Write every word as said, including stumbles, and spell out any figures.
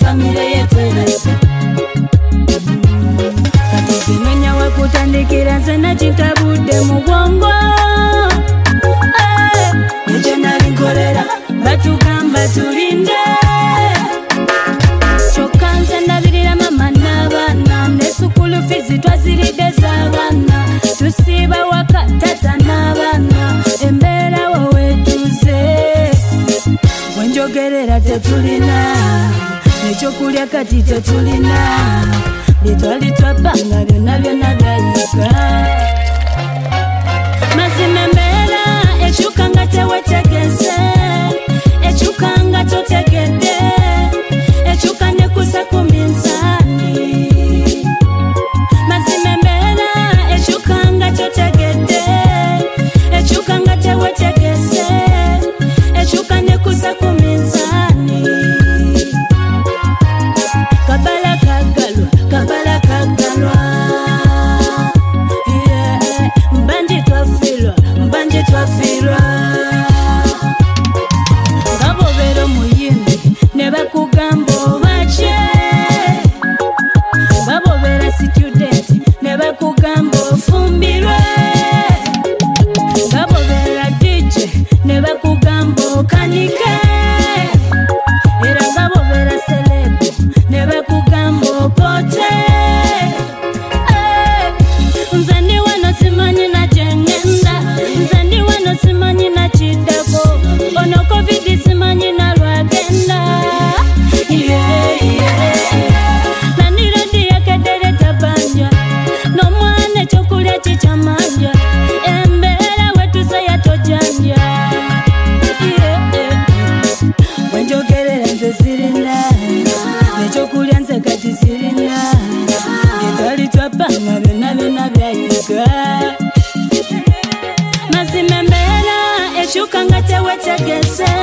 famire yeterese kati zinenya wakutandikira zena chitabude mubwongo ejo nalinkolera batugamba tulinde chokanze ndabirira mama n'abaana nesukulu fizi twaziride z'abaana tusiba waka tata n'abaana embeera wowe tuze wenjogerera tetulina nekyokulya kati tetulina bitwali twapanga byonna byonna byayika mazima embeera ekyuka nga tewetegese ekyuka nga totegedde ekyuka nekusa ku minsaani mazima embeera ekyuka nga totegedde ekyuka nga tewetegese ekyuka nekusa ku minsaani kabala kagalwa kabala kagalwa yeah. mbanje twafirwa mbanje twafirwa ngabobera omuyimbi ne bakugamba obache ngabobera student ne bakugamba ofumbirwe ngabobera D J ne bakugamba okanike era ngabobera celebu ne bakugamba opote nze ndi wano simanyi na jengenda nze ndi wano simanyi na kiddako ono covid simanyi na lwagenda yeah, yeah. nanira ndiyekedere tabanja n'omwana ekyokulya kikyamanja embeera wetuze yatojanja yeah. wenjogerera nze sirina nekyokulya nze kati sirina byetwali twapanga byonna byonna byayika mazima embeera ekyuka nga tewetegese